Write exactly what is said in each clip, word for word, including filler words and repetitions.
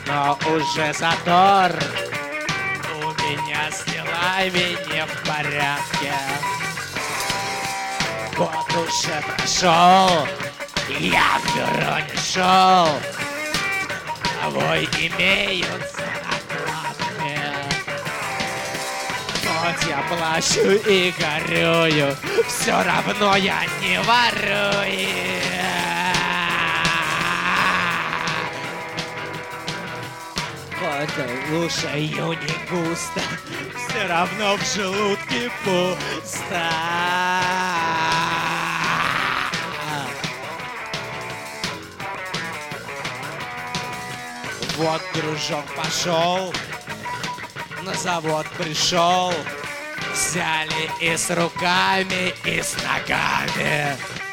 но уже затор. У меня с делами не в порядке. Год уже прошел, я в бюро не шел. Тобой имеются накладки. Хоть я плачу и горюю, все равно я не ворую. Хоть лучшаю не густо, все равно в желудке пусто. Вот дружок пошел, на завод пришел, взяли и с руками, и с ногами.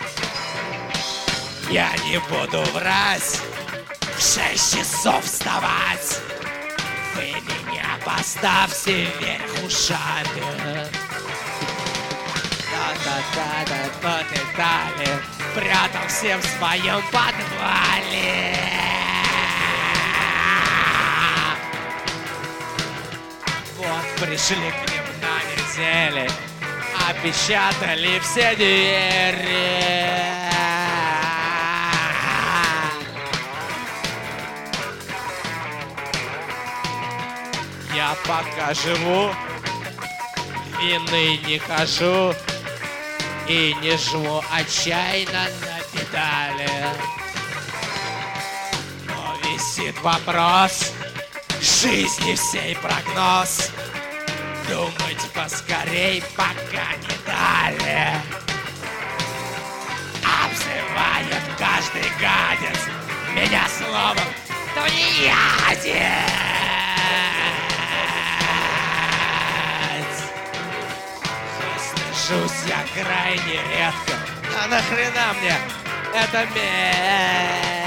Я не буду врать, в шесть часов вставать. Вы меня поставьте вверх ушами. Да-да-да-да, вот и далее, прятался в своем подвале. Вот пришли к ним на неделе, опечатали все двери. Я пока живу, вины не хожу и не жму отчаянно на педали. Но висит вопрос, жизни всей прогноз. Думать поскорей, пока не дали. Обзывает каждый гадец меня словом тунеядец. Слышусь я крайне редко. А нахрена мне это месть?